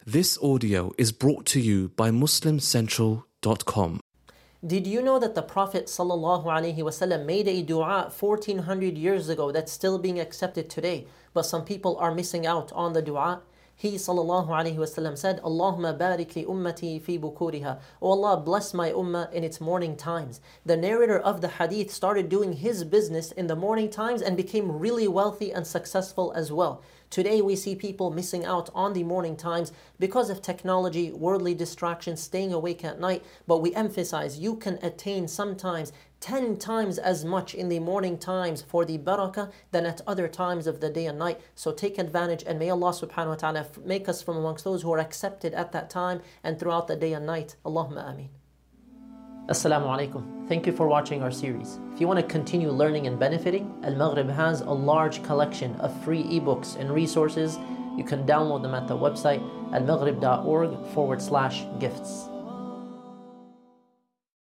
This audio is brought to you by MuslimCentral.com. Did you know that the Prophet ﷺ made a dua 1400 years ago that's still being accepted today, but some people are missing out on the dua? He ﷺ said, Allahumma barik li ummati fi bukuriha. Oh Allah, bless my ummah in its morning times. The narrator of the hadith started doing his business in the morning times and became really wealthy and successful as well. Today we see people missing out on the morning times because of technology, worldly distractions, staying awake at night. But we emphasize you can attain sometimes 10 times as much in the morning times for the barakah than at other times of the day and night. So take advantage, and may Allah subhanahu wa ta'ala make us from amongst those who are accepted at that time and throughout the day and night. Allahumma ameen. Assalamu alaikum. Thank you for watching our series. If you want to continue learning and benefiting, Al-Maghrib has a large collection of free ebooks and resources. You can download them at the website almaghrib.org/gifts.